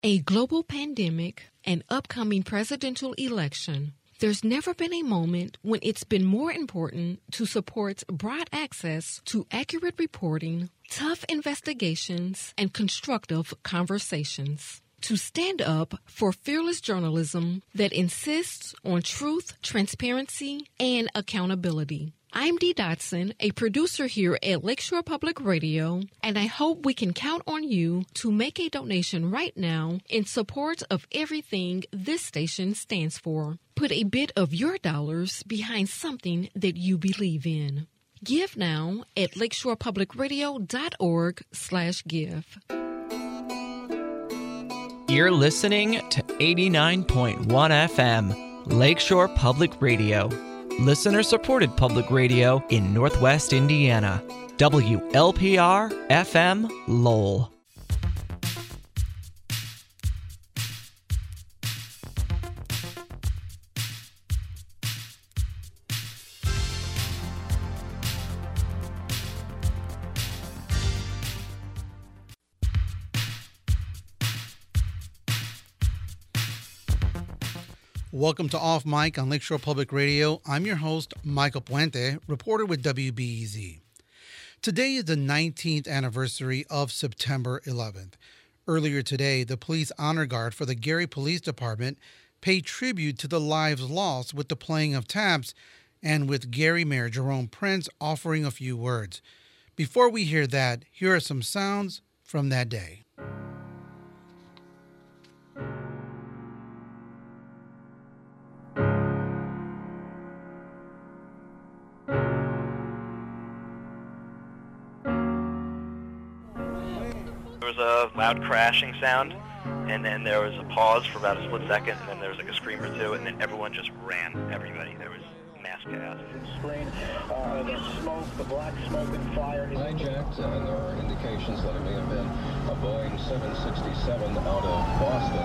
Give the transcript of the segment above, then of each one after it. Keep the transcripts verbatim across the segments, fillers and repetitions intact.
A global pandemic, an upcoming presidential election. There's never been a moment when it's been more important to support broad access to accurate reporting, tough investigations, and constructive conversations. To stand up for fearless journalism that insists on truth, transparency, and accountability. I'm Dee Dotson, a producer here at Lakeshore Public Radio, and I hope we can count on you to make a donation right now in support of everything this station stands for. Put a bit of your dollars behind something that you believe in. Give now at lakeshorepublicradio.org slash give. You're listening to eighty-nine point one F M, Lakeshore Public Radio. Listener-supported public radio in Northwest Indiana. W L P R F M Lowell. Welcome to Off Mic on Lakeshore Public Radio. I'm your host, Michael Puente, reporter with W B E Z. Today is the nineteenth anniversary of September eleventh. Earlier today, the Police Honor Guard for the Gary Police Department paid tribute to the lives lost with the playing of taps and with Gary Mayor Jerome Prince offering a few words. Before we hear that, here are some sounds from that day. There was a loud crashing sound, and then there was a pause for about a split second, and then there was like a scream or two, and then everyone just ran. Everybody. There was mass chaos. Screen, uh, the smoke, the black smoke and fire. Hijacked, and there are indications that it may have been a Boeing seven sixty-seven out of Boston.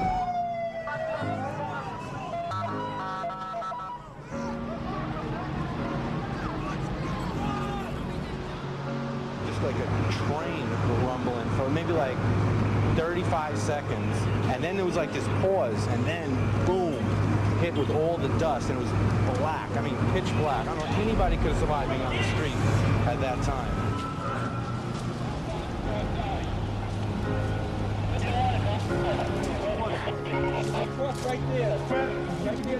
Like a train rumbling for maybe like thirty-five seconds, and then there was like this pause, and then boom, hit with all the dust, and it was black. I mean, pitch black. I don't know if anybody could have survived being on the street at that time. Right there. Right there.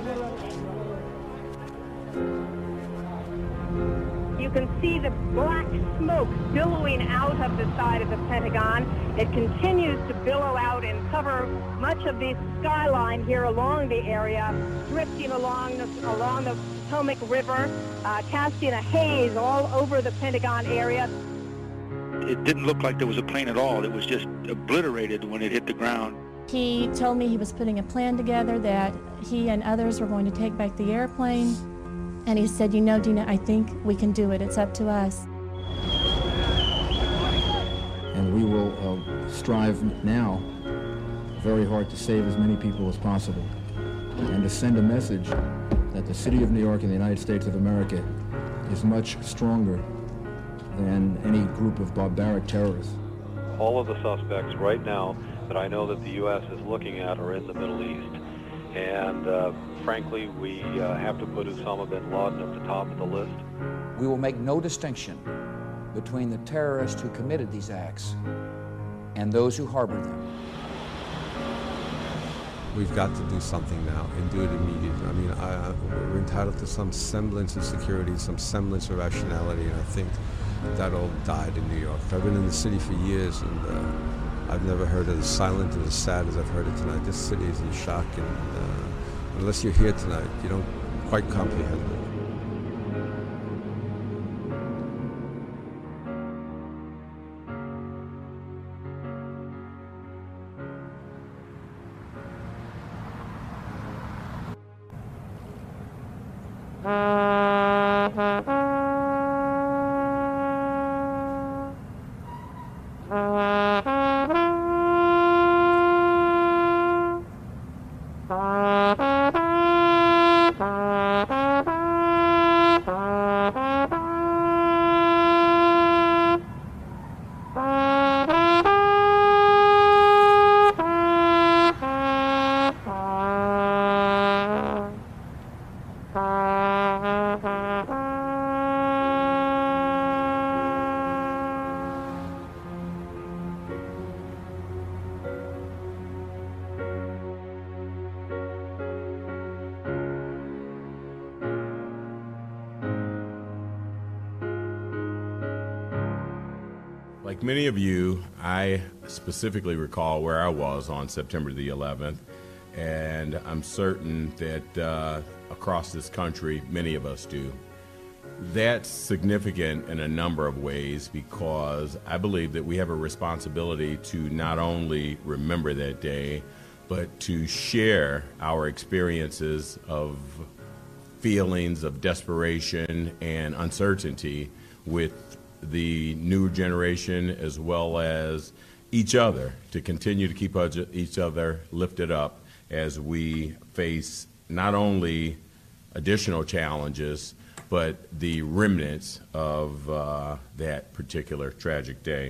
You can see the black smoke billowing out of the side of the Pentagon. It continues to billow out and cover much of the skyline here along the area, drifting along the, along the Potomac River, uh, casting a haze all over the Pentagon area. It didn't look like there was a plane at all. It was just obliterated when it hit the ground. He told me he was putting a plan together that he and others were going to take back the airplane. And he said, you know, Dina, I think we can do it. It's up to us. And we will uh, strive now very hard to save as many people as possible and to send a message that the city of New York and the United States of America is much stronger than any group of barbaric terrorists. All of the suspects right now that I know that the U S is looking at are in the Middle East. And uh, frankly, we uh, have to put Osama bin Laden at the top of the list. We will make no distinction between the terrorists who committed these acts and those who harbored them. We've got to do something now and do it immediately. I mean, I, we're entitled to some semblance of security, some semblance of rationality, and I think that all died in New York. I've been in the city for years, and uh, I've never heard it as silent and as sad as I've heard it tonight. This city is in shock, and uh, unless you're here tonight, you don't quite comprehend it. Like many of you, I specifically recall where I was on September the eleventh, and I'm certain that uh, across this country, many of us do. That's significant in a number of ways because I believe that we have a responsibility to not only remember that day, but to share our experiences of feelings of desperation and uncertainty with the new generation as well as each other, to continue to keep each other lifted up as we face not only additional challenges, but the remnants of uh, that particular tragic day.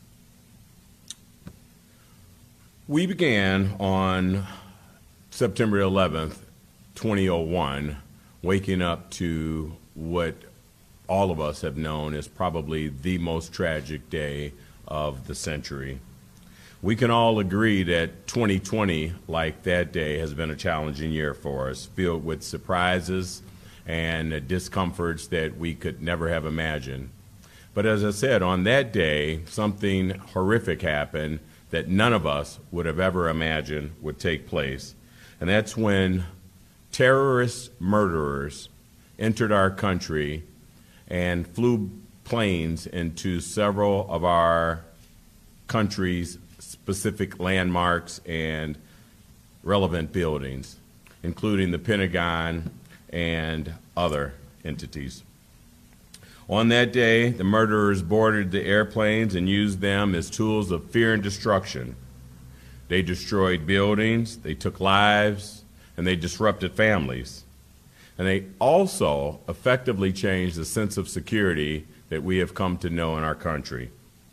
We began on September eleventh, twenty oh one, waking up to what all of us have known as probably the most tragic day of the century. We can all agree that twenty twenty, like that day, has been a challenging year for us, filled with surprises and discomforts that we could never have imagined. But as I said, on that day, something horrific happened that none of us would have ever imagined would take place. And that's when terrorist murderers entered our country and flew planes into several of our country's specific landmarks and relevant buildings, including the Pentagon and other entities. On that day, the murderers boarded the airplanes and used them as tools of fear and destruction. They destroyed buildings, they took lives, and they disrupted families. And they also effectively changed the sense of security that we have come to know in our country.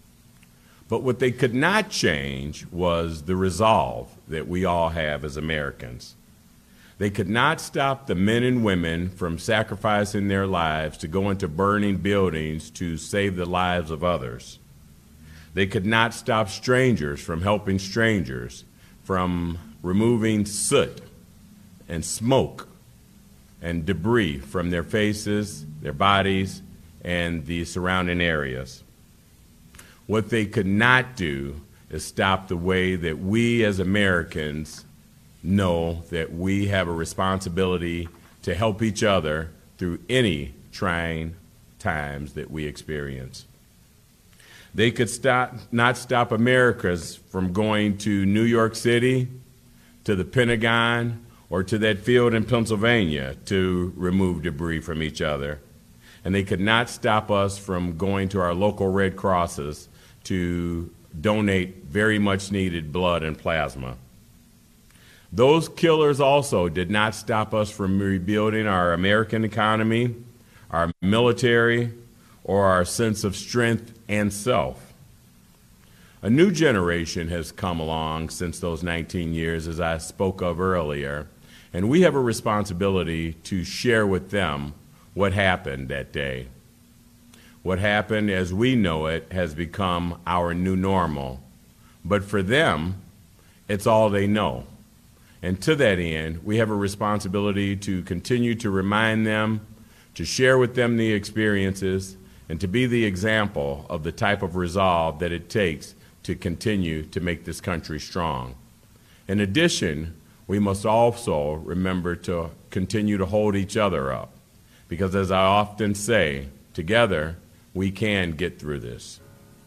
But what they could not change was the resolve that we all have as Americans. They could not stop the men and women from sacrificing their lives to go into burning buildings to save the lives of others. They could not stop strangers from helping strangers, from removing soot and smoke and debris from their faces, their bodies, and the surrounding areas. What they could not do is stop the way that we as Americans know that we have a responsibility to help each other through any trying times that we experience. They could stop, not stop Americans from going to New York City, to the Pentagon, or to that field in Pennsylvania to remove debris from each other. And they could not stop us from going to our local Red Crosses to donate very much needed blood and plasma. Those killers also did not stop us from rebuilding our American economy, our military, or our sense of strength and self. A new generation has come along since those nineteen years, as I spoke of earlier, and we have a responsibility to share with them what happened that day. What happened as we know it has become our new normal, but for them, it's all they know. And to that end, we have a responsibility to continue to remind them, to share with them the experiences, and to be the example of the type of resolve that it takes to continue to make this country strong. In addition, we must also remember to continue to hold each other up, because as I often say, together we can get through this.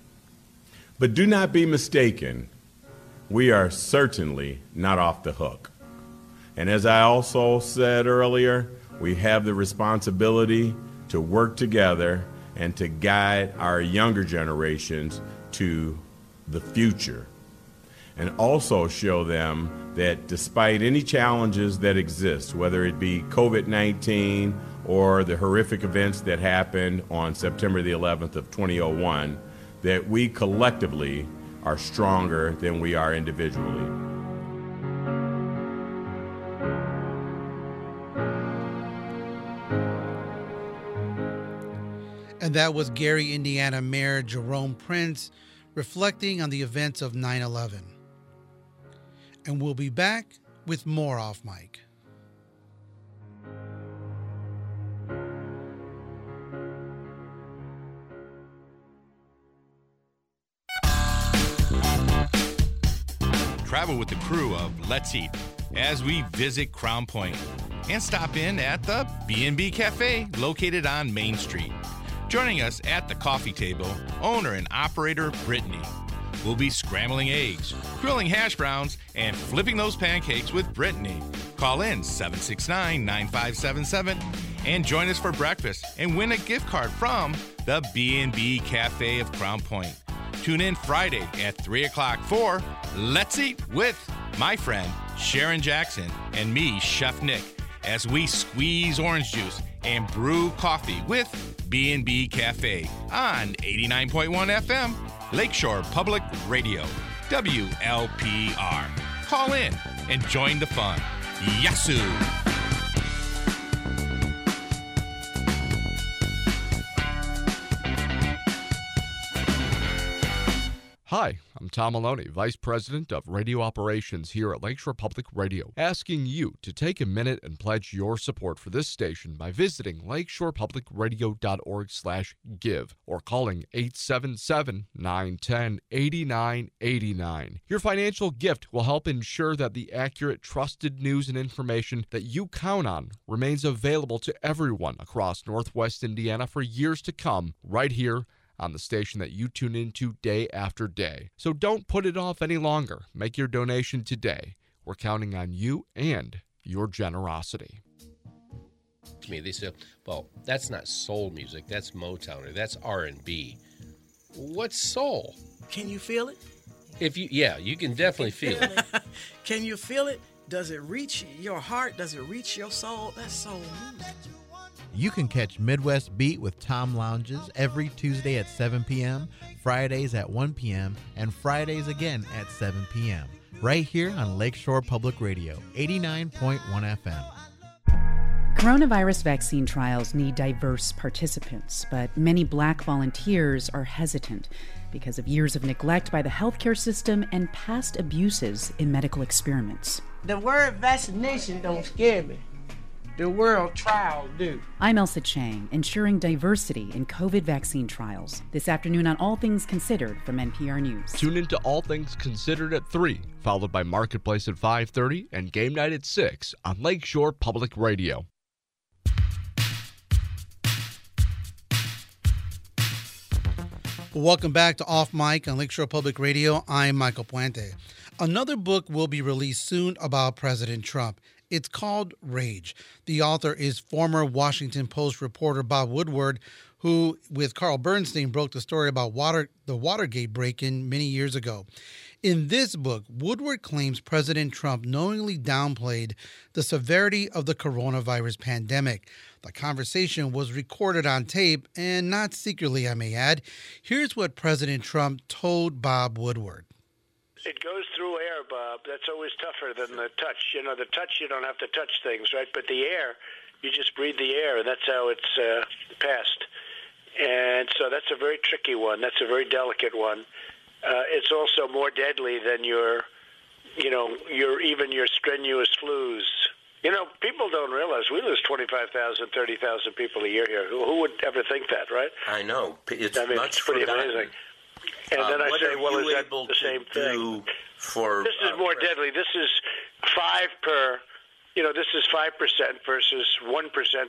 But do not be mistaken. We are certainly not off the hook. And as I also said earlier, we have the responsibility to work together and to guide our younger generations to the future, and also show them that despite any challenges that exist, whether it be COVID nineteen or the horrific events that happened on September the eleventh of twenty oh one, that we collectively are stronger than we are individually. And that was Gary, Indiana Mayor Jerome Prince reflecting on the events of nine eleven. And we'll be back with more Off Mic. travel with the crew of Let's Eat as we visit Crown Point and stop in at the B and B Cafe located on Main Street. Joining us at the coffee table, owner and operator Brittany. We'll be scrambling eggs, grilling hash browns, and flipping those pancakes with Brittany. Call in seven six nine, nine five seven seven and join us for breakfast and win a gift card from the B and B Cafe of Crown Point. Tune in Friday at three o'clock for Let's Eat with my friend Sharon Jackson and me, Chef Nick, as we squeeze orange juice and brew coffee with B and B Cafe on eighty-nine point one F M, Lakeshore Public Radio, W L P R. Call in and join the fun. Yasu! Hi, I'm Tom Maloney, Vice President of Radio Operations here at Lakeshore Public Radio, asking you to take a minute and pledge your support for this station by visiting lakeshorepublicradio.org slash give or calling eight seven seven, nine one zero, eight nine eight nine. Your financial gift will help ensure that the accurate, trusted news and information that you count on remains available to everyone across Northwest Indiana for years to come, right here on the station that you tune into day after day. So don't put it off any longer. Make your donation today. We're counting on you and your generosity. To me, they say, well, that's not soul music. That's Motown or that's R and B. What's soul? Can you feel it? If you, yeah, you can definitely feel it. Can you feel it? Does it reach your heart? Does it reach your soul? That's soul music. You can catch Midwest Beat with Tom Lounges every Tuesday at seven p.m., Fridays at one p.m., and Fridays again at seven p.m. right here on Lakeshore Public Radio, eighty-nine point one F M. Coronavirus vaccine trials need diverse participants, but many black volunteers are hesitant because of years of neglect by the healthcare system and past abuses in medical experiments. The word vaccination don't scare me. The world trial do. I'm Elsa Chang, ensuring diversity in COVID vaccine trials. This afternoon on All Things Considered from N P R News. Tune in to All Things Considered at three, followed by Marketplace at five thirty and Game Night at six on Lakeshore Public Radio. Welcome back to Off Mic on Lakeshore Public Radio. I'm Michael Puente. Another book will be released soon about President Trump. It's called Rage. The author is former Washington Post reporter Bob Woodward, who, with Carl Bernstein, broke the story about water, the Watergate break-in many years ago. In this book, Woodward claims President Trump knowingly downplayed the severity of the coronavirus pandemic. The conversation was recorded on tape, and not secretly, I may add. Here's what President Trump told Bob Woodward. It goes through air, Bob. That's always tougher than the touch. You know, the touch, you don't have to touch things, right? But the air, you just breathe the air. That's how it's uh, passed. And so that's a very tricky one. That's a very delicate one. Uh, it's also more deadly than your, you know, your even your strenuous flus. You know, people don't realize we lose twenty-five thousand, thirty thousand people a year here. Who, who would ever think that, right? I know. It's I mean, much it's pretty forgotten. amazing. And Uh, then I what say, are well, you is that able the to same do thing? for, This is uh, more deadly. This is five per, you know, this is five percent versus one percent.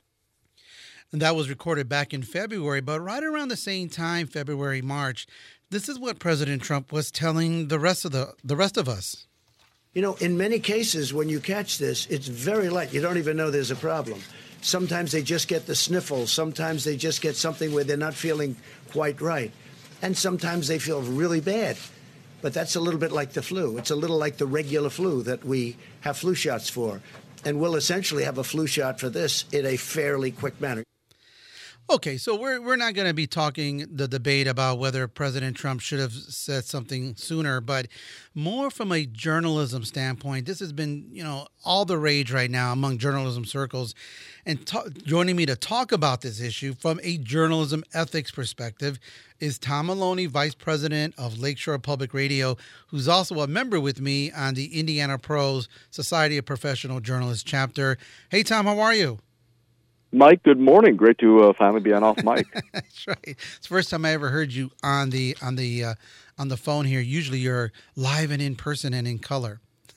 And that was recorded back in February, but right around the same time, February, March, this is what President Trump was telling the rest of the the rest of us. You know, in many cases, when you catch this, it's very light. You don't even know there's a problem. Sometimes they just get the sniffles. Sometimes they just get something where they're not feeling quite right. And sometimes they feel really bad. But that's a little bit like the flu. It's a little like the regular flu that we have flu shots for. And we'll essentially have a flu shot for this in a fairly quick manner. Okay, so we're we're not going to be talking the debate about whether President Trump should have said something sooner, but more from a journalism standpoint. This has been, you know, all the rage right now among journalism circles. And ta- joining me to talk about this issue from a journalism ethics perspective is Tom Maloney, Vice President of Lakeshore Public Radio, who's also a member with me on the Indiana Pros Society of Professional Journalists chapter. Hey, Tom, how are you? Mike, good morning. Great to uh, finally be on Off Mic. That's right. It's the first time I ever heard you on the on the uh, on the phone here. Usually you're live and in person and in color.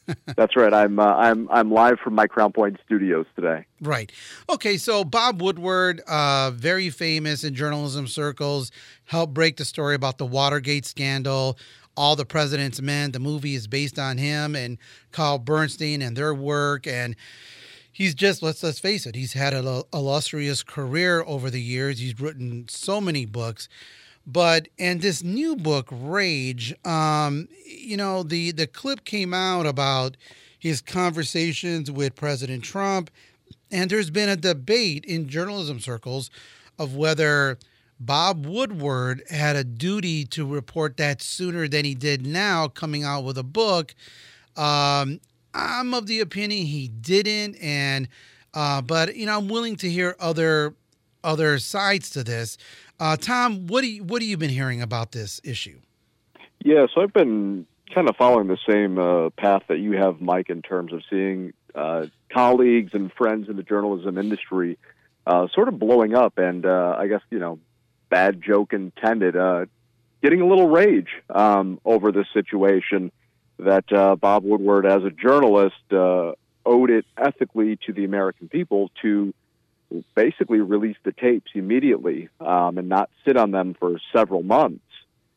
That's right. I'm uh, I'm I'm live from my Crown Point studios today. Right. Okay. So Bob Woodward, uh, very famous in journalism circles, helped break the story about the Watergate scandal. All the President's Men. The movie is based on him and Carl Bernstein and their work. And he's just, let's let's face it, he's had an illustrious career over the years. He's written so many books. But, and this new book, Rage, um, you know, the, the clip came out about his conversations with President Trump. And there's been a debate in journalism circles of whether Bob Woodward had a duty to report that sooner than he did now, coming out with a book. Um, I'm of the opinion he didn't, and uh, but you know I'm willing to hear other other sides to this. Uh, Tom, what do you, what have you been hearing about this issue? Yeah, so I've been kind of following the same uh, path that you have, Mike, in terms of seeing uh, colleagues and friends in the journalism industry uh, sort of blowing up, and uh, I guess you know. Bad joke intended, uh, getting a little rage um, over this situation that uh, Bob Woodward, as a journalist, uh, owed it ethically to the American people to basically release the tapes immediately um, and not sit on them for several months.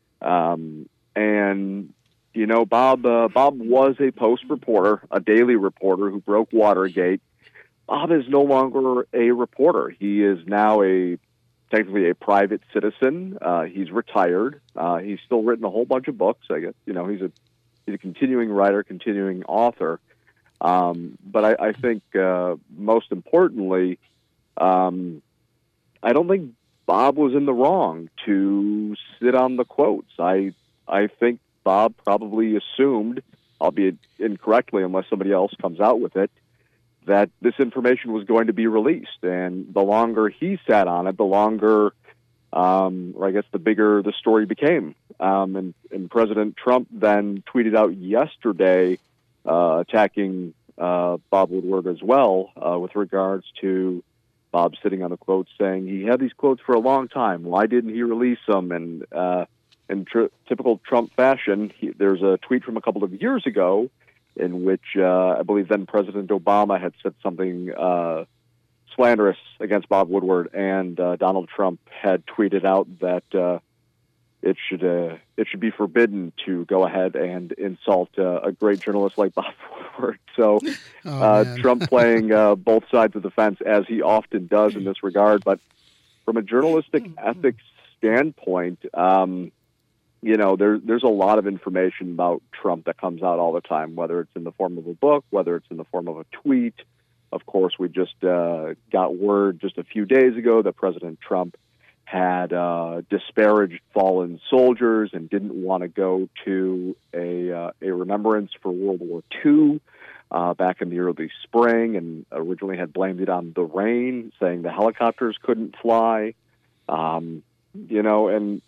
Um, and, you know, Bob, uh, Bob was a Post reporter, a daily reporter who broke Watergate. Bob is no longer a reporter. He is now a technically a private citizen. Uh, he's retired. Uh, he's still written a whole bunch of books. I guess you know he's a he's a continuing writer, continuing author. Um, but I, I think uh, most importantly, um, I don't think Bob was in the wrong to sit on the quotes. I I think Bob probably assumed, albeit incorrectly, unless somebody else comes out with it, that this information was going to be released. And the longer he sat on it, the longer, um, or I guess the bigger the story became. Um, and, and President Trump then tweeted out yesterday uh, attacking uh, Bob Woodward as well uh, with regards to Bob sitting on the quotes, saying he had these quotes for a long time. Why didn't he release them? And uh, in tr- typical Trump fashion, he, there's a tweet from a couple of years ago in which uh, I believe then President Obama had said something uh, slanderous against Bob Woodward, and uh, Donald Trump had tweeted out that uh, it should uh, it should be forbidden to go ahead and insult uh, a great journalist like Bob Woodward. So oh, uh, Trump playing uh, both sides of the fence, as he often does in this regard. But from a journalistic ethics standpoint, um, you know, there, there's a lot of information about Trump that comes out all the time, whether it's in the form of a book, whether it's in the form of a tweet. Of course, we just uh, got word just a few days ago that President Trump had uh, disparaged fallen soldiers and didn't want to go to a, uh, a remembrance for World War Two uh, back in the early spring, and originally had blamed it on the rain, saying the helicopters couldn't fly. Um, you know, and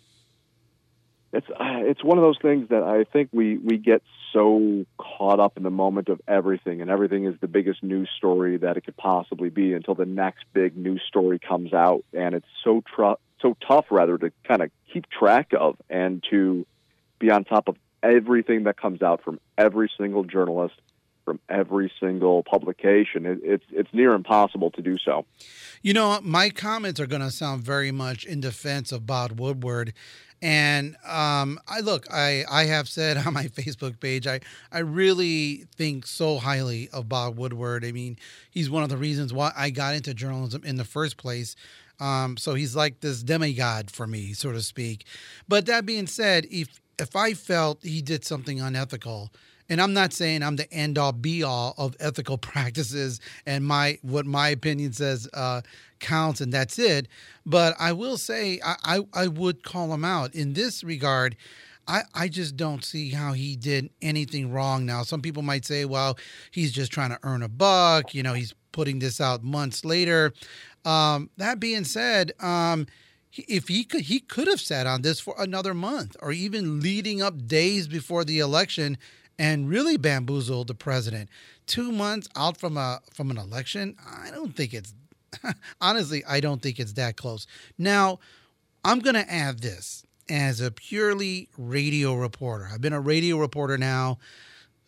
It's uh, it's one of those things that I think we, we get so caught up in the moment of everything, and everything is the biggest news story that it could possibly be until the next big news story comes out, and it's so tr- so tough rather to kind of keep track of and to be on top of everything that comes out from every single journalist, from every single publication. It, it's it's near impossible to do so. You know, my comments are going to sound very much in defense of Bob Woodward. And um, I look, I, I have said on my Facebook page, I, I really think so highly of Bob Woodward. I mean, he's one of the reasons why I got into journalism in the first place. Um, so he's like this demigod for me, so to speak. But that being said, if if I felt he did something unethical, and I'm not saying I'm the end-all, be-all of ethical practices and my what my opinion says uh, counts, and that's it. But I will say I, I, I would call him out. In this regard, I, I just don't see how he did anything wrong. Now, some people might say, well, he's just trying to earn a buck. You know, he's putting this out months later. Um, that being said, um, if he could, he could have sat on this for another month or even leading up days before the election and really bamboozled the president. Two months out from a from an election, I don't think it's honestly, I don't think it's that close. Now, I'm going to add this as a purely radio reporter. I've been a radio reporter now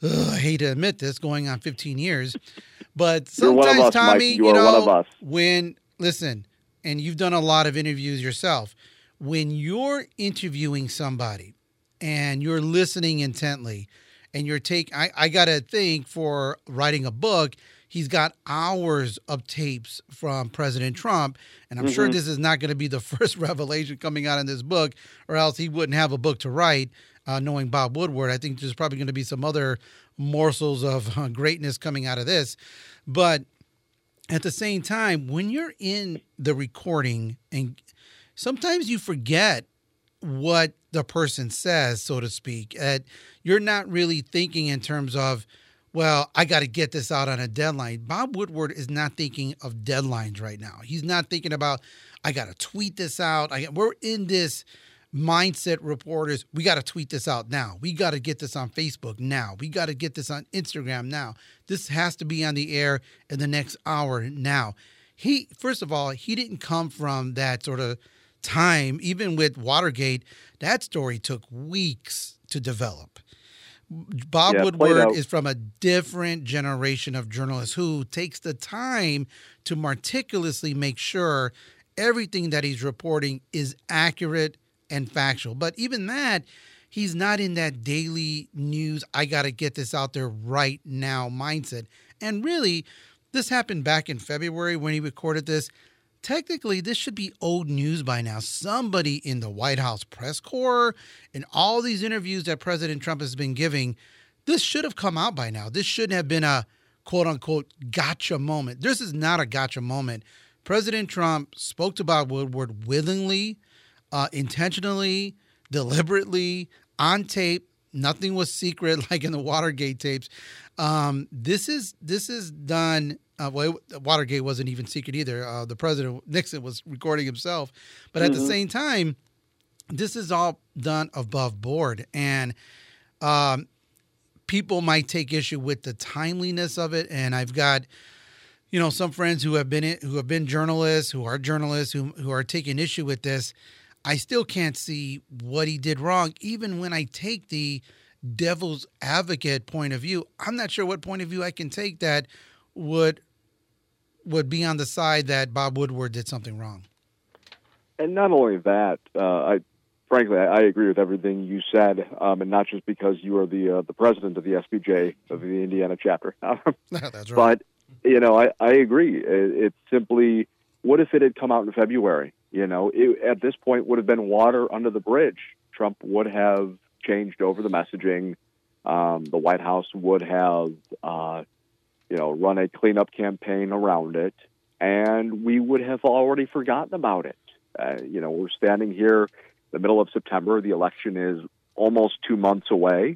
ugh, I hate to admit this, going on fifteen years. But You're one of sometimes, us, Tommy, Mike. You, you are know, one of us. when, listen, and you've done a lot of interviews yourself, when you're interviewing somebody and you're listening intently and you're take, I, I got to think for writing a book, he's got hours of tapes from President Trump. And I'm mm-hmm. sure this is not going to be the first revelation coming out in this book, or else he wouldn't have a book to write, uh, knowing Bob Woodward. I think there's probably going to be some other morsels of uh, greatness coming out of this. But at the same time, when you're in the recording, and sometimes you forget what the person says, so to speak, uh, you're not really thinking in terms of, well, I got to get this out on a deadline. Bob Woodward is not thinking of deadlines right now. He's not thinking about, I got to tweet this out. I, we're in this mindset, reporters. We got to tweet this out now. We got to get this on Facebook now. We got to get this on Instagram now. This has to be on the air in the next hour now. He, first of all, he didn't come from that sort of time. Even with Watergate, that story took weeks to develop. Bob yeah, Woodward is from a different generation of journalists who takes the time to meticulously make sure everything that he's reporting is accurate and factual. But even that, he's not in that daily news, I got to get this out there right now mindset. And really, this happened back in February when he recorded this. Technically, this should be old news by now. Somebody in the White House press corps and all these interviews that President Trump has been giving, this should have come out by now. This shouldn't have been a quote-unquote gotcha moment. This is not a gotcha moment. President Trump spoke to Bob Woodward willingly, uh, intentionally, deliberately, on tape. Nothing was secret like in the Watergate tapes. Um, this is this is done. Uh, well, Watergate wasn't even secret either. Uh, the president, Nixon, was recording himself. But at mm-hmm. the same time, this is all done above board. And um, people might take issue with the timeliness of it. And I've got, you know, some friends who have been who have been journalists, who are journalists, who who are taking issue with this. I still can't see what he did wrong, even when I take the devil's advocate point of view. I'm not sure what point of view I can take that would would be on the side that Bob Woodward did something wrong. And not only that, uh, I frankly I, I agree with everything you said, um, and not just because you are the uh, the president of the S B J of the Indiana chapter. That's right. But you know, I, I agree. It, it's simply, what if it had come out in February? You know, it, at this point would have been water under the bridge. Trump would have changed over the messaging. Um, the White House would have, uh, you know, run a cleanup campaign around it, and we would have already forgotten about it. Uh, you know, we're standing here in the middle of September. The election is almost two months away,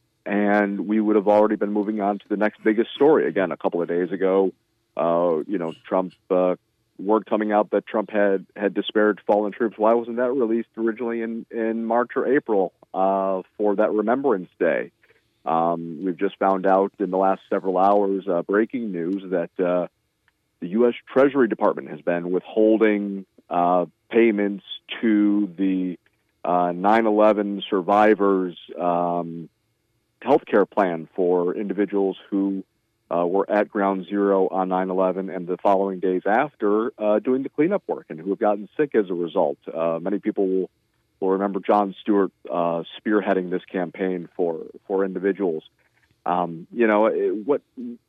and we would have already been moving on to the next biggest story. Again, a couple of days ago, uh, you know, Trump... Uh, word coming out that Trump had, had disparaged fallen troops. Why wasn't that released originally in, in March or April uh, for that Remembrance Day? Um, we've just found out in the last several hours, uh, breaking news, that uh, the U S Treasury Department has been withholding uh, payments to the uh, nine eleven survivors' um, health care plan for individuals who Uh, were at ground zero on nine eleven and the following days after uh, doing the cleanup work, and who have gotten sick as a result. Uh, many people will, will remember Jon Stewart uh, spearheading this campaign for for individuals. Um, you know it, what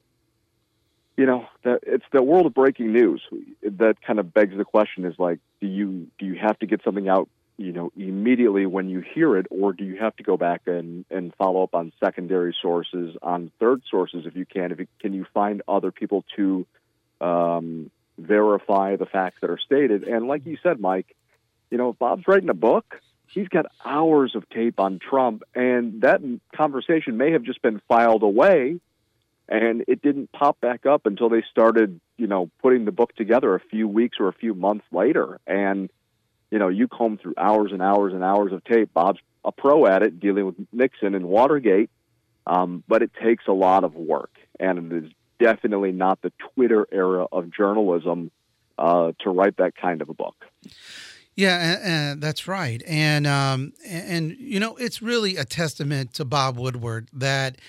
you know the, it's the world of breaking news that kind of begs the question: is like, do you do you have to get something out, you know, immediately when you hear it, or do you have to go back and, and follow up on secondary sources, on third sources if you can? If you, can you find other people to um, verify the facts that are stated? And like you said, Mike, you know, if Bob's writing a book, he's got hours of tape on Trump, and that conversation may have just been filed away, and it didn't pop back up until they started, you know, putting the book together a few weeks or a few months later. And you know, you comb through hours and hours and hours of tape. Bob's a pro at it, dealing with Nixon and Watergate, um, but it takes a lot of work, and it is definitely not the Twitter era of journalism uh, to write that kind of a book. Yeah, and, and that's right. And, um, and, and, you know, it's really a testament to Bob Woodward that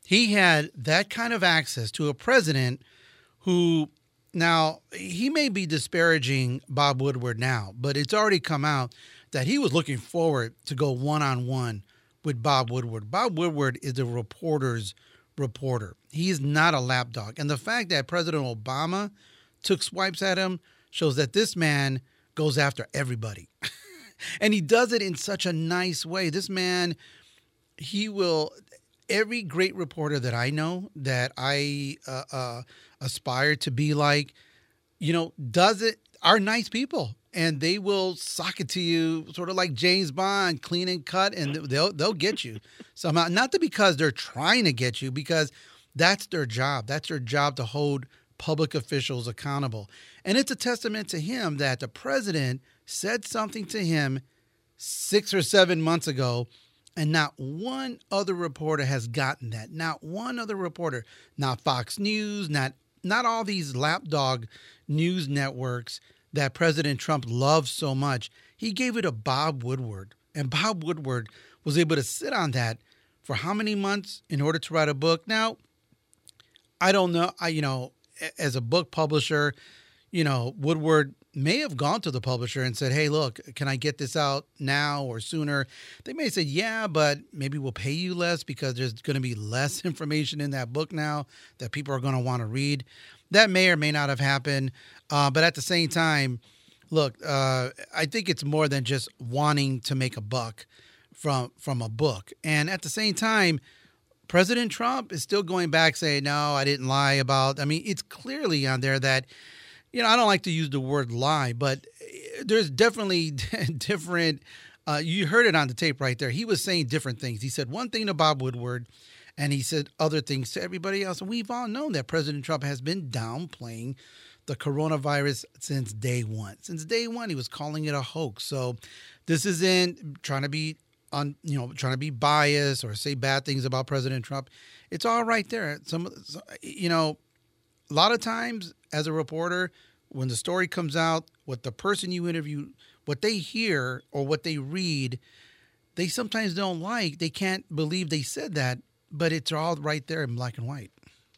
he had that kind of access to a president who, now, he may be disparaging Bob Woodward now, but it's already come out that he was looking forward to go one-on-one with Bob Woodward. Bob Woodward is a reporter's reporter. He is not a lapdog. And the fact that President Obama took swipes at him shows that this man goes after everybody. And he does it in such a nice way. This man, he will, every great reporter that I know that I uh, uh, aspire to be like, you know, does it, are nice people. And they will sock it to you sort of like James Bond, clean and cut, and they'll they'll get you somehow. Not that because they're trying to get you, because that's their job. That's their job, to hold public officials accountable. And it's a testament to him that the president said something to him six or seven months ago, and not one other reporter has gotten that. Not one other reporter, not Fox News, not not all these lapdog news networks that President Trump loves so much. He gave it to Bob Woodward. And Bob Woodward was able to sit on that for how many months in order to write a book? Now, I don't know. I, you know, as a book publisher, you know, Woodward may have gone to the publisher and said, hey, look, can I get this out now or sooner? They may say, yeah, but maybe we'll pay you less because there's going to be less information in that book now that people are going to want to read. That may or may not have happened. Uh, but at the same time, look, uh, I think it's more than just wanting to make a buck from from a book. And at the same time, President Trump is still going back saying, no, I didn't lie about. I mean, it's clearly on there that, you know, I don't like to use the word lie, but there's definitely different. Uh, you heard it on the tape right there. He was saying different things. He said one thing to Bob Woodward, and he said other things to everybody else. And we've all known that President Trump has been downplaying the coronavirus since day one. Since day one, he was calling it a hoax. So this isn't trying to be on, you know, trying to be biased or say bad things about President Trump. It's all right there. Some, you know, a lot of times as a reporter, when the story comes out, what the person you interview, what they hear or what they read, they sometimes don't like. They can't believe they said that, but it's all right there in black and white.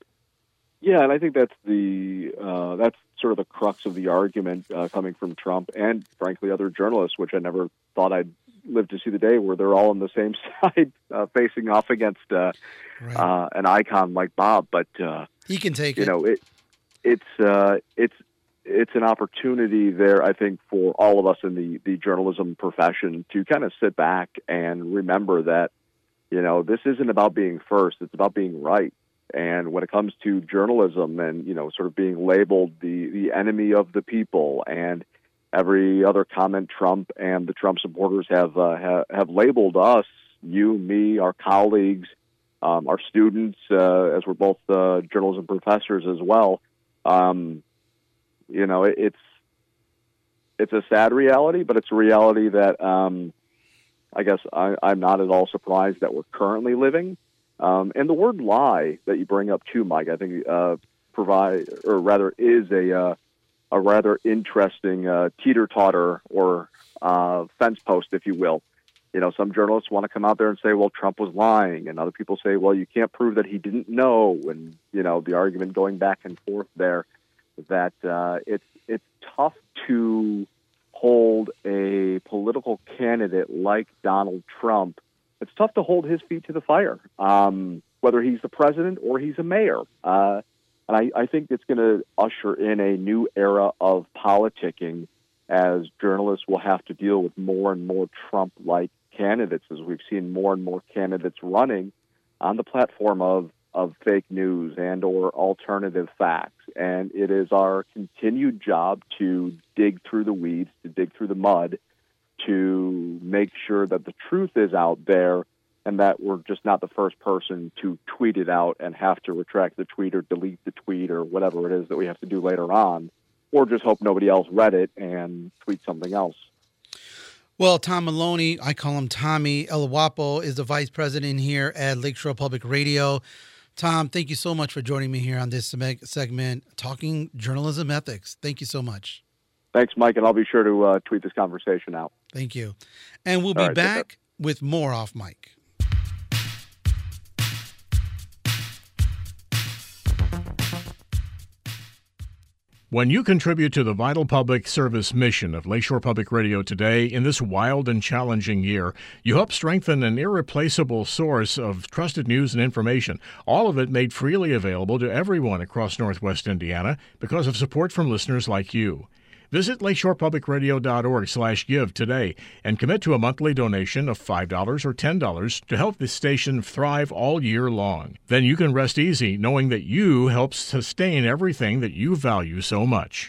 Yeah, and I think that's the uh, that's sort of the crux of the argument uh, coming from Trump and, frankly, other journalists, which I never thought I'd live to see the day where they're all on the same side, uh, facing off against uh, right. uh, an icon like Bob. But uh, he can take you it. You know, it it's uh, it's it's an opportunity there, I think, for all of us in the the journalism profession to kind of sit back and remember that, you know, this isn't about being first; it's about being right. And when it comes to journalism and, you know, sort of being labeled the, the enemy of the people and every other comment Trump and the Trump supporters have uh, have, have labeled us, you, me, our colleagues, um, our students, uh, as we're both uh, journalism professors as well, um, you know, it, it's it's a sad reality, but it's a reality that um, I guess I, I'm not at all surprised that we're currently living. Um, and the word lie that you bring up too, Mike, I think uh, provide, or rather is a uh, a rather interesting uh, teeter-totter or uh, fence post, if you will. You know, some journalists want to come out there and say, well, Trump was lying. And other people say, well, you can't prove that he didn't know. And, you know, the argument going back and forth there that uh, it's, it's tough to hold a political candidate like Donald Trump. It's tough to hold his feet to the fire, um, whether he's the president or he's a mayor. Uh, and I, I think it's going to usher in a new era of politicking as journalists will have to deal with more and more Trump-like candidates, as we've seen more and more candidates running on the platform of, of fake news and or alternative facts. And it is our continued job to dig through the weeds, to dig through the mud, to make sure that the truth is out there and that we're just not the first person to tweet it out and have to retract the tweet or delete the tweet or whatever it is that we have to do later on, or just hope nobody else read it and tweet something else. Well, Tom Maloney, I call him Tommy El Guapo, is the vice president here at Lakeshore Public Radio. Tom, thank you so much for joining me here on this segment, Talking Journalism Ethics. Thank you so much. Thanks, Mike, and I'll be sure to uh, tweet this conversation out. Thank you. And we'll be right, back with more Off Mic. When you contribute to the vital public service mission of Lakeshore Public Radio today in this wild and challenging year, you help strengthen an irreplaceable source of trusted news and information, all of it made freely available to everyone across Northwest Indiana because of support from listeners like you. Visit lakeshorepublicradio.org slash give today and commit to a monthly donation of five dollars or ten dollars to help the station thrive all year long. Then you can rest easy knowing that you help sustain everything that you value so much.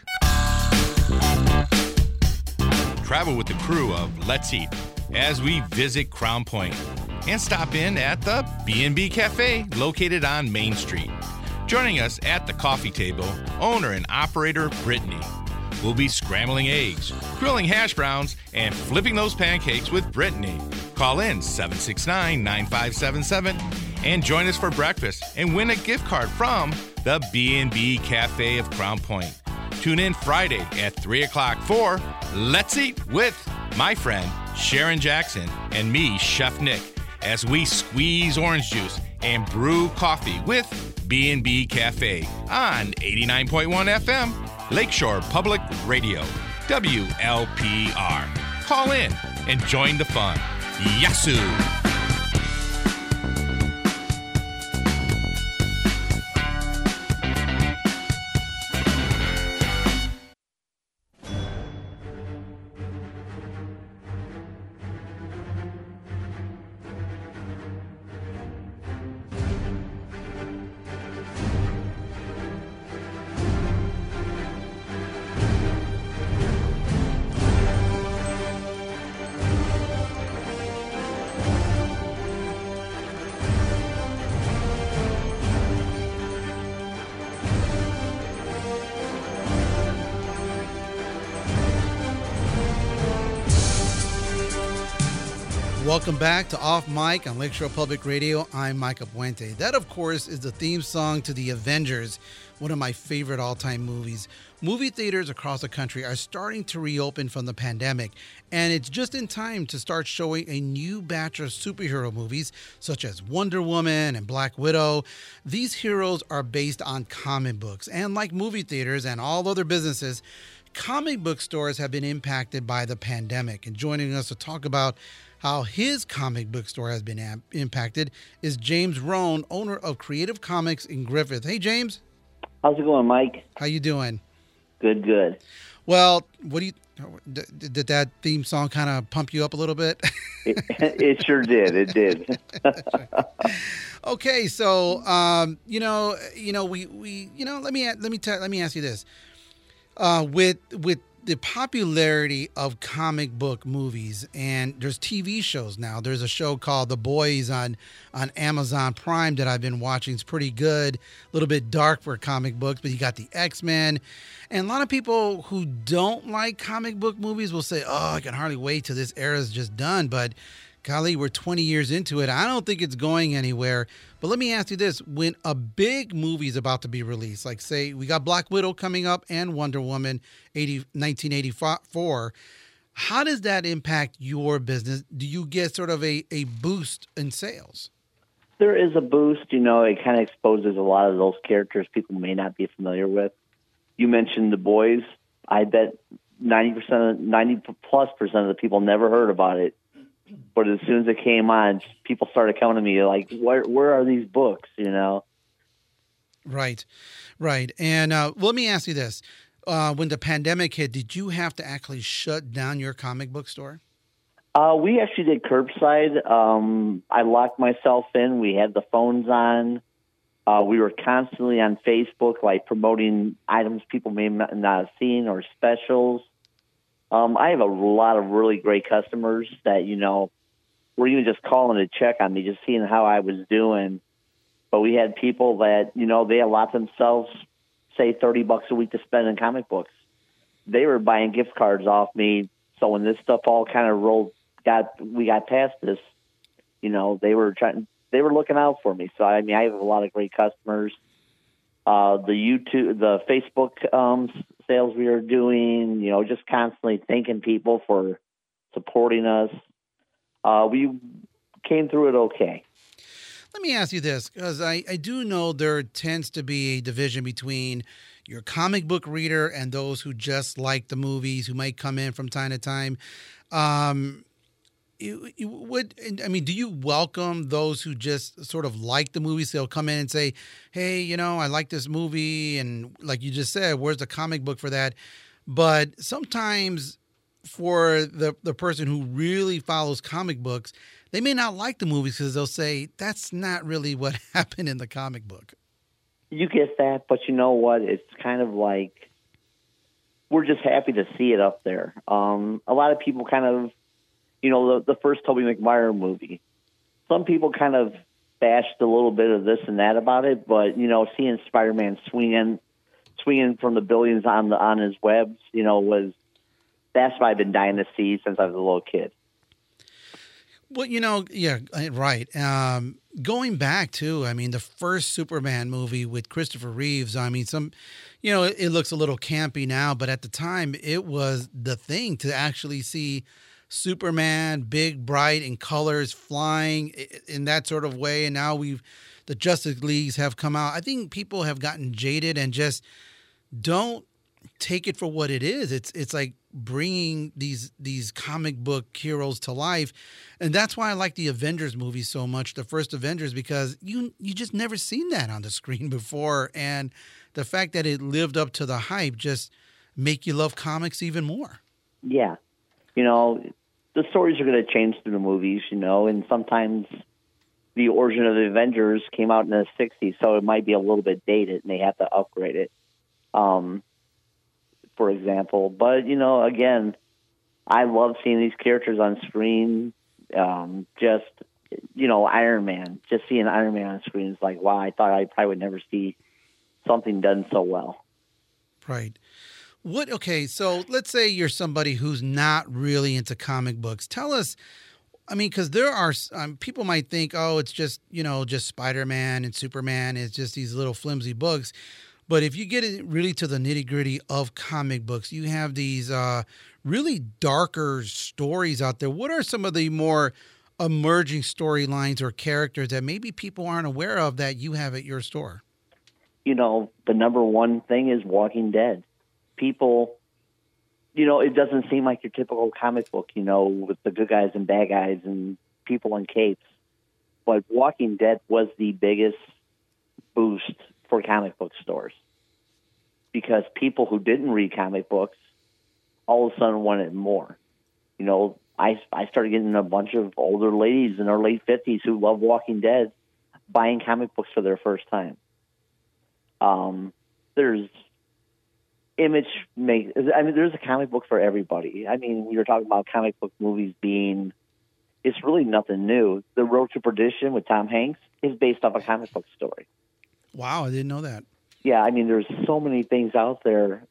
Travel with the crew of Let's Eat as we visit Crown Point and stop in at the B and B Cafe located on Main Street. Joining us at the coffee table, owner and operator Brittany. We'll be scrambling eggs, grilling hash browns, and flipping those pancakes with Brittany. Call in seven six nine, nine five seven seven and join us for breakfast and win a gift card from the B and B Cafe of Crown Point. Tune in Friday at three o'clock for Let's Eat with my friend Sharon Jackson and me, Chef Nick, as we squeeze orange juice and brew coffee with B and B Cafe on eighty-nine point one F M. Lakeshore Public Radio, W L P R. Call in and join the fun. Yassou! Welcome back to Off Mic on Lakeshore Public Radio. I'm Michael Puente. That, of course, is the theme song to The Avengers, one of my favorite all-time movies. Movie theaters across the country are starting to reopen from the pandemic, and it's just in time to start showing a new batch of superhero movies, such as Wonder Woman and Black Widow. These heroes are based on comic books, and like movie theaters and all other businesses, comic book stores have been impacted by the pandemic. And joining us to talk about how his comic book store has been am- impacted is James Rohn, owner of Creative Comics in Griffith. Hey, James. How's it going, Mike? How you doing? Good, good. Well, what do you did, did that theme song kind of pump you up a little bit? it, it sure did. It did. Okay, so um, you know, you know, we, we you know, let me let me tell, let me ask you this. Uh, with with the popularity of comic book movies, and there's T V shows now. There's a show called The Boys on on Amazon Prime that I've been watching. It's pretty good, a little bit dark for comic books, but you got the X-Men. And a lot of people who don't like comic book movies will say, oh, I can hardly wait till this era is just done. But golly, we're twenty years into it. I don't think it's going anywhere. But let me ask you this. When a big movie is about to be released, like say we got Black Widow coming up and Wonder Woman nineteen eighty-four, how does that impact your business? Do you get sort of a, a boost in sales? There is a boost. You know, it kind of exposes a lot of those characters people may not be familiar with. You mentioned The Boys. I bet ninety percent, ninety plus percent of the people never heard about it. But as soon as it came on, people started coming to me like, where where are these books, you know? Right, right. And uh, let me ask you this. Uh, when the pandemic hit, did you have to actually shut down your comic book store? Uh, we actually did curbside. Um, I locked myself in. We had the phones on. Uh, we were constantly on Facebook, like promoting items people may not have seen or specials. Um, I have a lot of really great customers that, you know, were even just calling to check on me, just seeing how I was doing. But we had people that, you know, they allot themselves, say, thirty bucks a week to spend in comic books. They were buying gift cards off me. So when this stuff all kind of rolled, got we got past this, you know, they were trying, they were looking out for me. So, I mean, I have a lot of great customers. Uh, the YouTube, the Facebook um, sales we are doing, you know, just constantly thanking people for supporting us. Uh, we came through it okay. Let me ask you this, because I, I do know there tends to be a division between your comic book reader and those who just like the movies, who might come in from time to time. Um, you, you would, I mean, do you welcome those who just sort of like the movies? They'll come in and say, hey, you know, I like this movie. And like you just said, where's the comic book for that? But sometimes for the, the person who really follows comic books, they may not like the movies because they'll say, that's not really what happened in the comic book. You get that, but you know what? It's kind of like we're just happy to see it up there. Um, a lot of people kind of, you know, the, the first Tobey Maguire movie, some people kind of bashed a little bit of this and that about it, but, you know, seeing Spider-Man swinging, swinging from the buildings on the on his webs, you know, was that's what I've been dying to see since I was a little kid. Well, you know, yeah, right. Um, going back to, I mean, the first Superman movie with Christopher Reeves, I mean, some, you know, it, it looks a little campy now, but at the time it was the thing to actually see Superman, big, bright, in colors, flying in that sort of way. And now we've, the Justice Leagues have come out. I think people have gotten jaded and just don't take it for what it is. It's it's like bringing these these comic book heroes to life, and that's why I like the Avengers movies so much. The first Avengers, because you you just never seen that on the screen before, and the fact that it lived up to the hype just make you love comics even more. Yeah, you know, the stories are going to change through the movies, you know, and sometimes the origin of the Avengers came out in the sixties, so it might be a little bit dated, and they have to upgrade it. Um, for example. But, you know, again, I love seeing these characters on screen. Um, just, you know, Iron Man, just seeing Iron Man on screen is like, wow, I thought I probably would never see something done so well. Right. What, okay, so let's say you're somebody who's not really into comic books. Tell us, I mean, because there are, um, people might think, oh, it's just, you know, just Spider-Man and Superman. It's just these little flimsy books. But if you get it really to the nitty-gritty of comic books, you have these uh, really darker stories out there. What are some of the more emerging storylines or characters that maybe people aren't aware of that you have at your store? You know, the number one thing is Walking Dead. People, you know, it doesn't seem like your typical comic book, you know, with the good guys and bad guys and people in capes. But Walking Dead was the biggest boost for comic book stores, because people who didn't read comic books all of a sudden wanted more. You know, I, I started getting a bunch of older ladies in their late fifties who love Walking Dead buying comic books for their first time. Um, there's image make. I mean, there's a comic book for everybody. I mean, we were talking about comic book movies being, it's really nothing new. The Road to Perdition with Tom Hanks is based off a comic book story. Wow, I didn't know that. Yeah, I mean, there's so many things out there.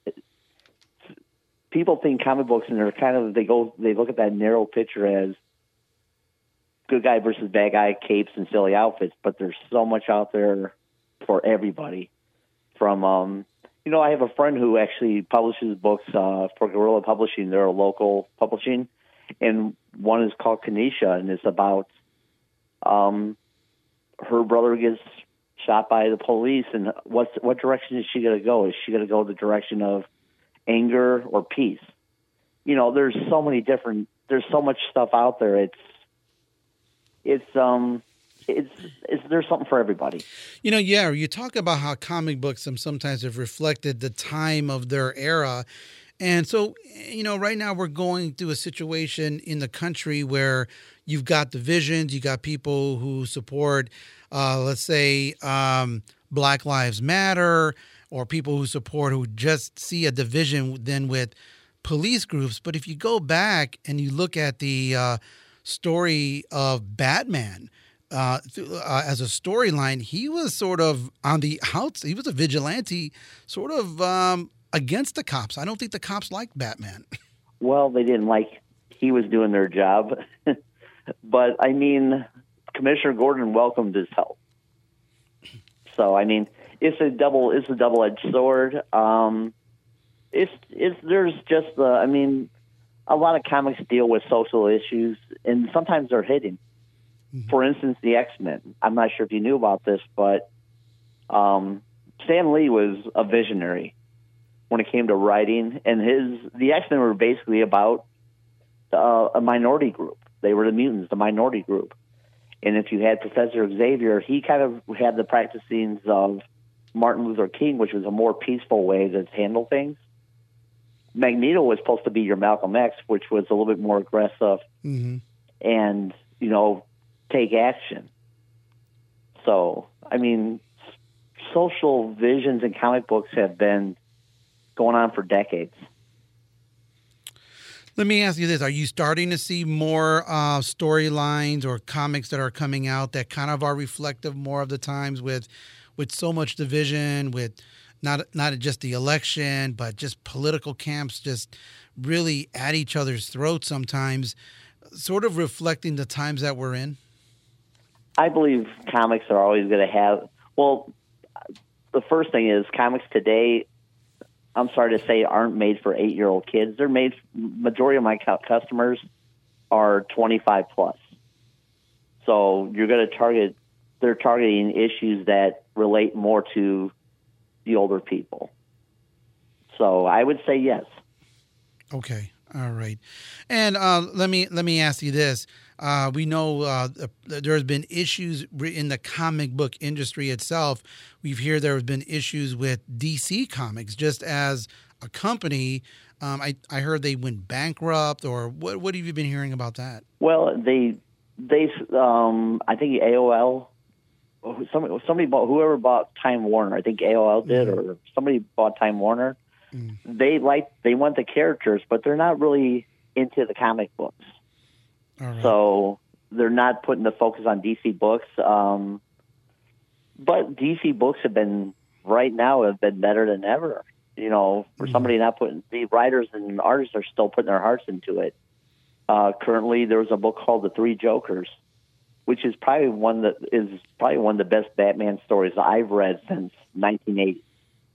People think comic books, and they're kind of, they go, they look at that narrow picture as good guy versus bad guy, capes and silly outfits, but there's so much out there for everybody. From, um, you know, I have a friend who actually publishes books uh, for Guerrilla Publishing. They're a local publishing, and one is called Kanisha, and it's about um, her brother gets shot by the police, and what's, what direction is she going to go? Is she going to go the direction of anger or peace? You know, there's so many different, there's so much stuff out there. It's, it's, um, it's, it's, there's something for everybody. You know, yeah, you talk about how comic books sometimes have reflected the time of their era. And so, you know, right now we're going through a situation in the country where you've got divisions, you got people who support, uh, let's say, um, Black Lives Matter, or people who support, who just see a division then with police groups. But if you go back and you look at the uh, story of Batman, uh, uh, as a storyline, he was sort of on the outs. He was a vigilante, sort of um, against the cops. I don't think the cops liked Batman. Well, they didn't like he was doing their job. But, I mean, Commissioner Gordon welcomed his help. So, I mean, it's a double it's a double-edged sword. Um, it's it's there's just the, I mean, a lot of comics deal with social issues, and sometimes they're hidden. For instance, the X-Men. I'm not sure if you knew about this, but um, Stan Lee was a visionary when it came to writing, and his the X-Men were basically about uh, a minority group. They were the mutants, the minority group. And if you had Professor Xavier, he kind of had the practicings of Martin Luther King, which was a more peaceful way to handle things. Magneto was supposed to be your Malcolm X, which was a little bit more aggressive Mm-hmm. and, you know, take action. So, I mean, social visions in comic books have been going on for decades. Let me ask you this. Are you starting to see more uh, storylines or comics that are coming out that kind of are reflective more of the times with with so much division, with not not just the election, but just political camps just really at each other's throats sometimes, sort of reflecting the times that we're in? I believe comics are always going to have, well, the first thing is comics today, I'm sorry to say, aren't made for eight-year-old kids. They're made, majority of my customers are twenty-five plus. So you're going to target, they're targeting issues that relate more to the older people. So I would say yes. Okay. All right. And uh, let me let me ask you this. Uh, we know uh, there's been issues in the comic book industry itself. We've heard there have been issues with D C Comics, just as a company. Um, I, I heard they went bankrupt, or what? What have you been hearing about that? Well, they they um, I think A O L. Somebody somebody bought whoever bought Time Warner. I think A O L did, mm-hmm. or somebody bought Time Warner. Mm. They like they want the characters, but they're not really into the comic books. All right. So they're not putting the focus on D C books. Um, but D C books have been right now have been better than ever. You know, for mm-hmm. somebody not putting the writers and artists are still putting their hearts into it. Uh, currently, there's a book called The Three Jokers, which is probably one that is probably one of the best Batman stories I've read since nineteen eighty.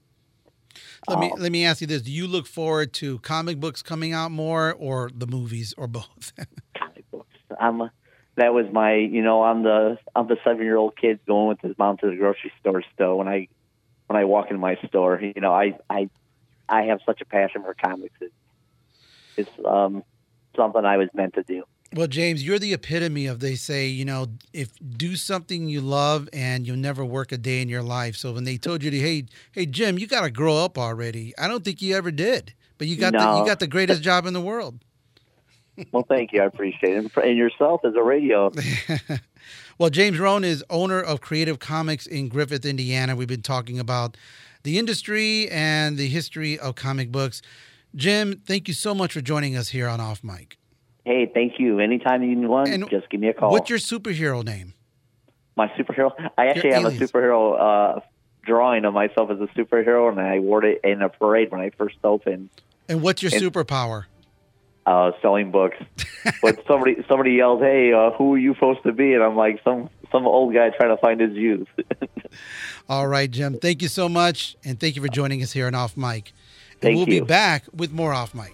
Let me let me ask you this: do you look forward to comic books coming out more, or the movies, or both? Comic books. I'm a, that was my, you know, I'm the I'm the seven year old kid going with his mom to the grocery store still. When I when I walk into my store, you know, I I I have such a passion for comics. It's, it's um, something I was meant to do. Well, James, you're the epitome of, they say, you know, if do something you love and you'll never work a day in your life. So when they told you, to, hey, hey, Jim, you got to grow up already. I don't think you ever did, but you got no. the, you got the greatest job in the world. Well, thank you. I appreciate it. And yourself as a radio. Well, James Rohn is owner of Creative Comics in Griffith, Indiana. We've been talking about the industry and the history of comic books. Jim, thank you so much for joining us here on Off Mic. Hey, thank you. Anytime you need one, and just give me a call. What's your superhero name? My superhero? I actually have a superhero uh, drawing of myself as a superhero, and I wore it in a parade when I first opened. And what's your and, superpower? Uh, selling books. But somebody somebody yelled, hey, uh, who are you supposed to be? And I'm like, some, some old guy trying to find his youth. All right, Jim. Thank you so much, and thank you for joining us here on Off Mic. And thank we'll you. be back with more Off Mic.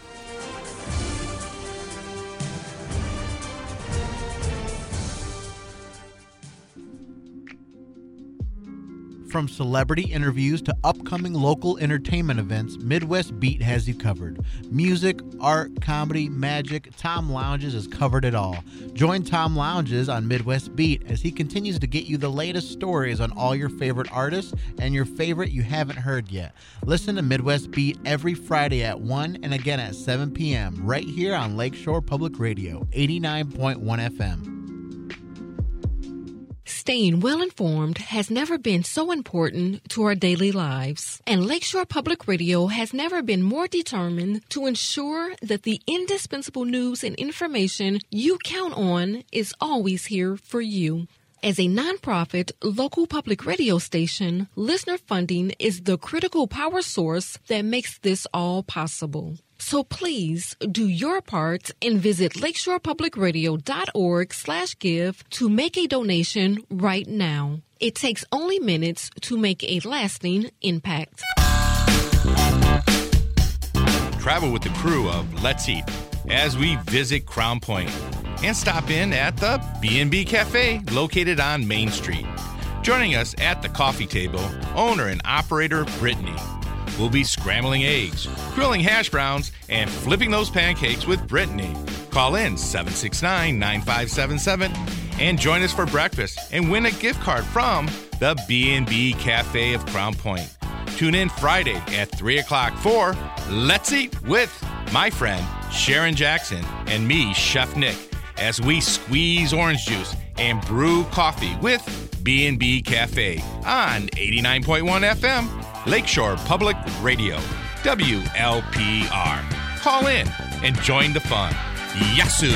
From celebrity interviews to upcoming local entertainment events, Midwest Beat has you covered. Music, art, comedy, magic, Tom Lounges has covered it all. Join Tom Lounges on Midwest Beat as he continues to get you the latest stories on all your favorite artists and your favorite you haven't heard yet. Listen to Midwest Beat every Friday at one and again at seven p.m. right here on Lakeshore Public Radio, eighty-nine point one F M. Staying well-informed has never been so important to our daily lives, and Lakeshore Public Radio has never been more determined to ensure that the indispensable news and information you count on is always here for you. As a nonprofit local public radio station, listener funding is the critical power source that makes this all possible. So please do your part and visit lakeshorepublicradio.org slash give to make a donation right now. It takes only minutes to make a lasting impact. Travel with the crew of Let's Eat as we visit Crown Point. and stop in at the B and B Cafe located on Main Street. Joining us at the coffee table, owner and operator Brittany. We'll be scrambling eggs, grilling hash browns, and flipping those pancakes with Brittany. Call in seven six nine, nine five seven seven and join us for breakfast and win a gift card from the B and B Cafe of Crown Point. Tune in Friday at three o'clock for Let's Eat with my friend Sharon Jackson and me, Chef Nick, as we squeeze orange juice and brew coffee with B and B Cafe on eighty-nine point one F M, Lakeshore Public Radio, W L P R. Call in and join the fun. Yasu!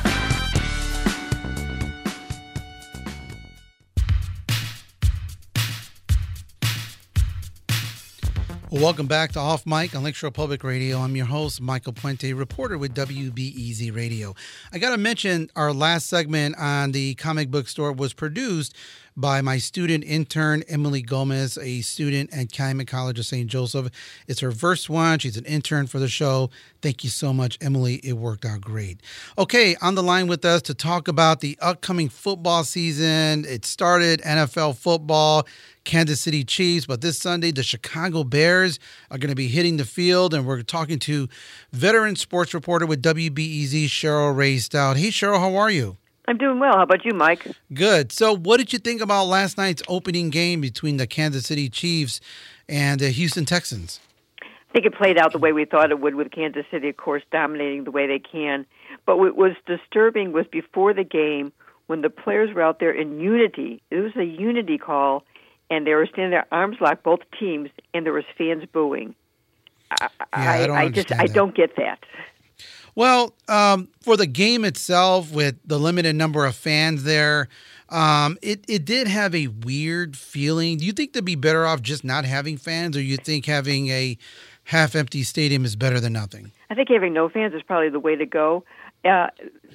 Well, welcome back to Off Mic on Lakeshore Public Radio. I'm your host, Michael Puente, reporter with W B E Z Radio. I got to mention our last segment on the comic book store was produced by my student intern, Emily Gomez, a student at Calumet College of Saint Joseph. It's her first one. She's an intern for the show. Thank you so much, Emily. It worked out great. Okay, on the line with us to talk about the upcoming football season. It started, N F L football, Kansas City Chiefs, but this Sunday, the Chicago Bears are going to be hitting the field, and we're talking to veteran sports reporter with W B E Z, Cheryl Ray Stout. Hey, Cheryl, how are you? I'm doing well. How about you, Mike? Good. So what did you think about last night's opening game between the Kansas City Chiefs and the Houston Texans? I think it played out the way we thought it would, with Kansas City, of course, dominating the way they can. But what was disturbing was before the game, when the players were out there in unity, it was a unity call, and they were standing there arms locked, both teams, and there was fans booing. I, yeah, I, don't I just that. I don't get that. Well, um, for the game itself, with the limited number of fans there, um, it, it did have a weird feeling. Do you think they'd be better off just not having fans, or you think having a half-empty stadium is better than nothing? I think having no fans is probably the way to go. Uh,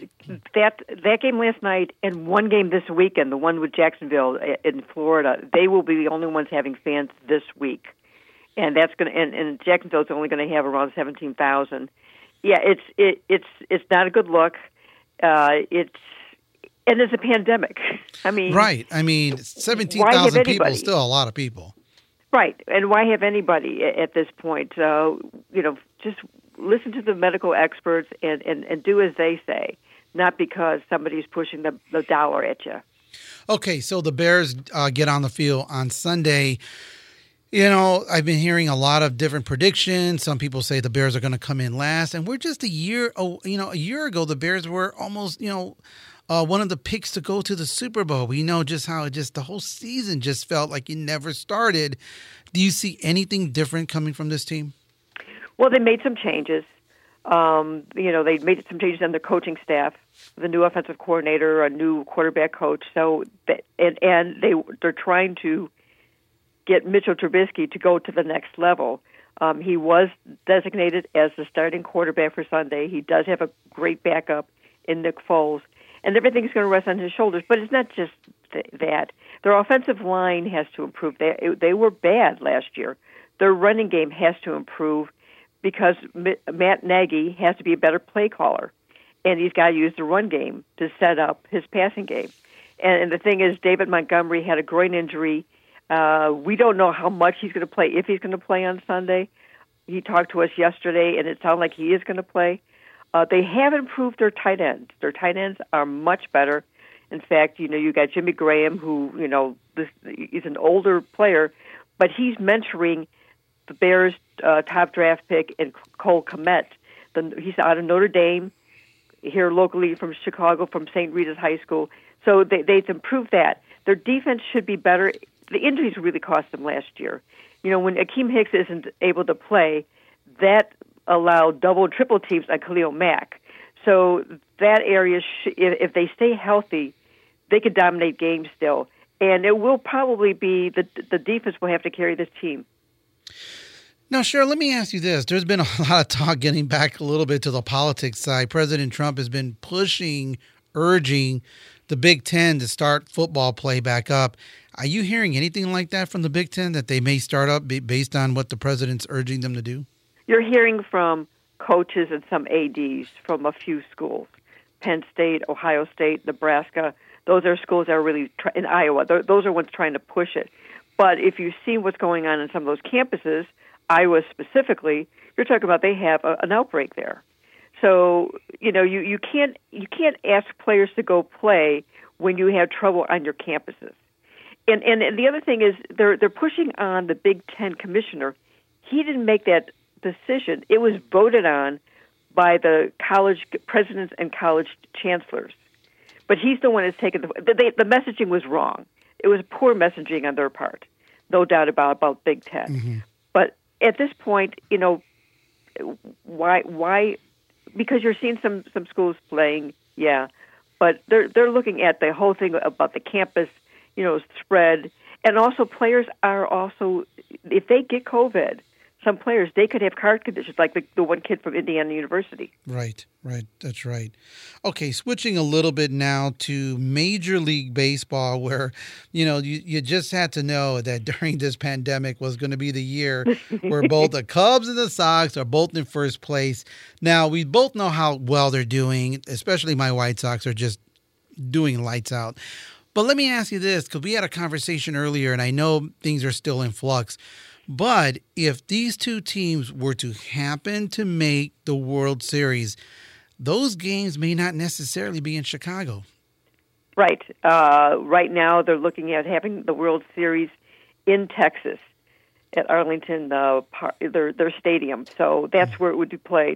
that that game last night and one game this weekend, the one with Jacksonville in Florida, they will be the only ones having fans this week, and that's going to and, and Jacksonville's only going to have around seventeen thousand. Yeah, it's it, it's it's not a good look. Uh, it's and it's a pandemic. I mean, right? I mean, seventeen thousand people is still a lot of people. Right, and why have anybody at this point? Uh, you know, just listen to the medical experts and, and, and do as they say, not because somebody's pushing the, the dollar at you. Okay, so the Bears uh, get on the field on Sunday. You know, I've been hearing a lot of different predictions. Some people say the Bears are going to come in last, and we're just a year, oh, you know, a year ago the Bears were almost, you know, uh, one of the picks to go to the Super Bowl. We know just how it just the whole season just felt like it never started. Do you see anything different coming from this team? Well, they made some changes. Um, you know, they made some changes on their coaching staff, the new offensive coordinator, a new quarterback coach. So, that, and and they they're trying to get Mitchell Trubisky to go to the next level. Um, he was designated as the starting quarterback for Sunday. He does have a great backup in Nick Foles, and everything's going to rest on his shoulders. But it's not just th- that. Their offensive line has to improve. They they were bad last year. Their running game has to improve because Matt Nagy has to be a better play caller, and he's got to use the run game to set up his passing game. And, and the thing is, David Montgomery had a groin injury. Uh, we don't know how much he's going to play, if he's going to play on Sunday. He talked to us yesterday, and it sounded like he is going to play. Uh, they have improved their tight ends. Their tight ends are much better. In fact, you know, you got Jimmy Graham, who, you know, this, he's an older player, but he's mentoring the Bears' uh, top draft pick in Cole Kmet. The, he's out of Notre Dame, here locally from Chicago, from Saint Rita's High School. So they, they've improved that. Their defense should be better. The injuries really cost them last year. You know, when Akeem Hicks isn't able to play, that allowed double, triple teams on Khalil Mack. So that area, sh- if, if they stay healthy, they could dominate games still. And it will probably be the the defense will have to carry this team. Now, Cheryl, let me ask you this. There's been a lot of talk getting back a little bit to the politics side. President Trump has been pushing, urging the Big Ten to start football play back up. Are you hearing anything like that from the Big Ten, that they may start up based on what the president's urging them to do? You're hearing from coaches and some A Ds from a few schools. Penn State, Ohio State, Nebraska. Those are schools that are really, try- in Iowa, th- those are ones trying to push it. But if you see what's going on in some of those campuses, Iowa specifically, you're talking about they have a, an outbreak there. So, you know, you, you can't you can't ask players to go play when you have trouble on your campuses. And and the other thing is they're they're pushing on the Big Ten commissioner. He didn't make that decision. It was voted on by the college presidents and college chancellors. But he's the one that's taken the the, the messaging was wrong. It was poor messaging on their part, no doubt about about Big Ten. Mm-hmm. But at this point, you know, why why? Because you're seeing some some schools playing, yeah, but they're they're looking at the whole thing about the campus, you know, spread, and also players are also, if they get COVID, some players, they could have heart conditions, like the, the one kid from Indiana University. Right, right. That's right. Okay, switching a little bit now to Major League Baseball, where, you know, you, you just had to know that during this pandemic was going to be the year where both the Cubs and the Sox are both in first place. Now, we both know how well they're doing, especially my White Sox are just doing lights out. But let me ask you this, because we had a conversation earlier, and I know things are still in flux. But if these two teams were to happen to make the World Series, those games may not necessarily be in Chicago. Right. Uh, right now, they're looking at having the World Series in Texas at Arlington, uh, par- their their stadium. So that's where it would be played.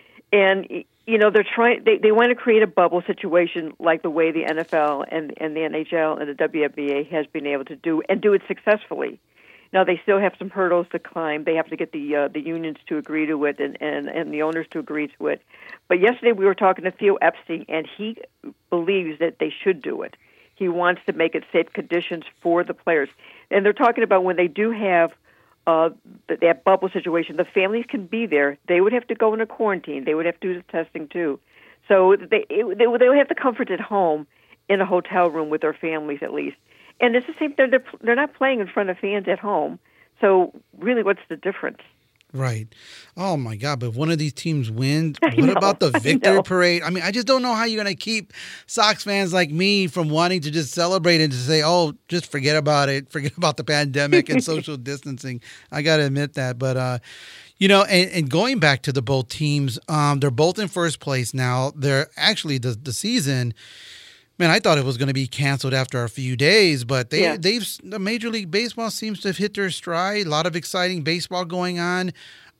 And you know, they're trying. They, they want to create a bubble situation like the way the N F L and and the N H L and the W N B A has been able to do, and do it successfully. Now, they still have some hurdles to climb. They have to get the uh, the unions to agree to it and, and, and the owners to agree to it. But yesterday we were talking to Theo Epstein, and he believes that they should do it. He wants to make it safe conditions for the players. And they're talking about when they do have uh, that bubble situation, the families can be there. They would have to go into quarantine. They would have to do the testing, too. So they, it, they, they would have the comfort at home in a hotel room with their families at least. And it's the same. They're, they're they're not playing in front of fans at home. So really, what's the difference? Right. Oh my God! But if one of these teams wins, what know, about the victory I parade? I mean, I just don't know how you're going to keep Sox fans like me from wanting to just celebrate and to say, "Oh, just forget about it. Forget about the pandemic and social distancing." I got to admit that. But uh, you know, and, and going back to the both teams, um, they're both in first place now. They're actually the the season. Man, I thought it was going to be canceled after a few days, but they, yeah. they've the Major League Baseball seems to have hit their stride. A lot of exciting baseball going on.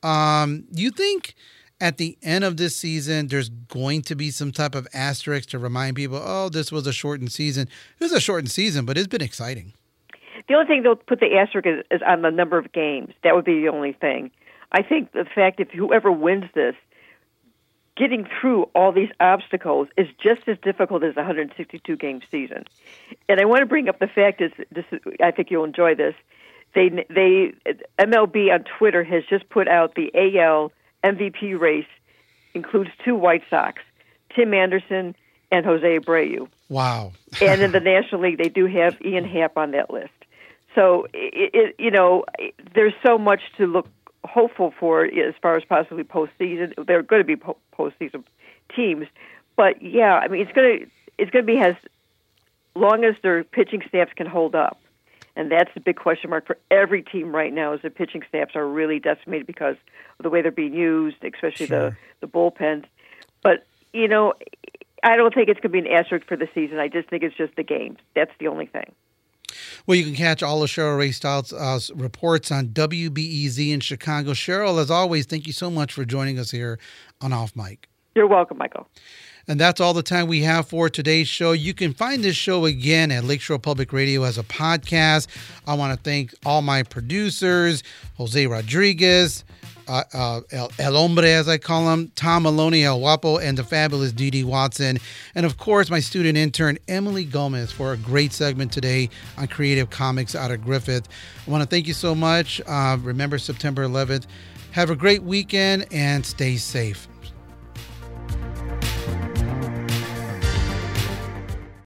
Um, you think at the end of this season, there's going to be some type of asterisk to remind people, oh, this was a shortened season. It was a shortened season, but it's been exciting. The only thing they'll put the asterisk is, is on the number of games. That would be the only thing. I think the fact if whoever wins this, getting through all these obstacles is just as difficult as a one hundred sixty-two game season. And I want to bring up the fact is this is, I think you'll enjoy this. They they M L B on Twitter has just put out the A L M V P race includes two White Sox, Tim Anderson and Jose Abreu. Wow. And in the National League, they do have Ian Happ on that list. So it, it, you know, there's so much to look hopeful for as far as possibly postseason. They're going to be po- postseason teams, but yeah, I mean it's going to it's going to be as long as their pitching staffs can hold up, and that's the big question mark for every team right now. Is the pitching staffs are really decimated because of the way they're being used, especially sure. the the bullpens. But you know, I don't think it's going to be an asterisk for the season. I just think it's just the games. That's the only thing. Well, you can catch all of Cheryl Ray Stout's uh, reports on W B E Z in Chicago. Cheryl, as always, thank you so much for joining us here on Off Mic. You're welcome, Michael. And that's all the time we have for today's show. You can find this show again at Lakeshore Public Radio as a podcast. I want to thank all my producers, Jose Rodriguez, Uh, uh, El, El Hombre, as I call him, Tom Maloney, El Guapo, and the fabulous Dee Dee Watson. And, of course, my student intern, Emily Gomez, for a great segment today on Creative Comics out of Griffith. I want to thank you so much. Uh, remember September eleventh. Have a great weekend and stay safe.